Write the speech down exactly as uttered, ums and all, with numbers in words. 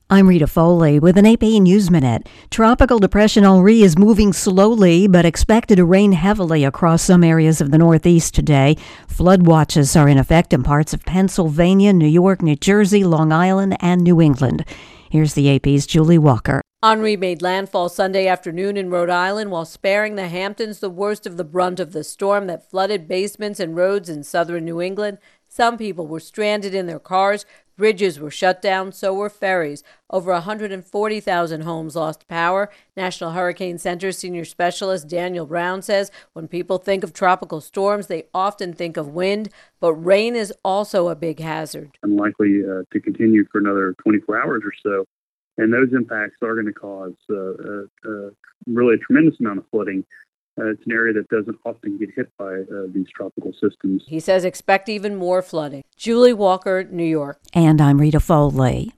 I'm Rita Foley with an A P News Minute. Tropical Depression Henri is moving slowly but expected to rain heavily across some areas of the Northeast today. Flood watches are in effect in parts of Pennsylvania, New York, New Jersey, Long Island, and New England. Here's the A P's Julie Walker. Henri made landfall Sunday afternoon in Rhode Island while sparing the Hamptons the worst of the brunt of the storm that flooded basements and roads in southern New England. Some people were stranded in their cars. Bridges were shut down, so were ferries. Over one hundred forty thousand homes lost power. National Hurricane Center senior specialist Daniel Brown says when people think of tropical storms, they often think of wind, but rain is also a big hazard. Unlikely uh, to continue for another twenty-four hours or so. And those impacts are going to cause uh, uh, uh, really a tremendous amount of flooding. Uh, it's an area that doesn't often get hit by uh, these tropical systems. He says expect even more flooding. Julie Walker, New York. And I'm Rita Foley.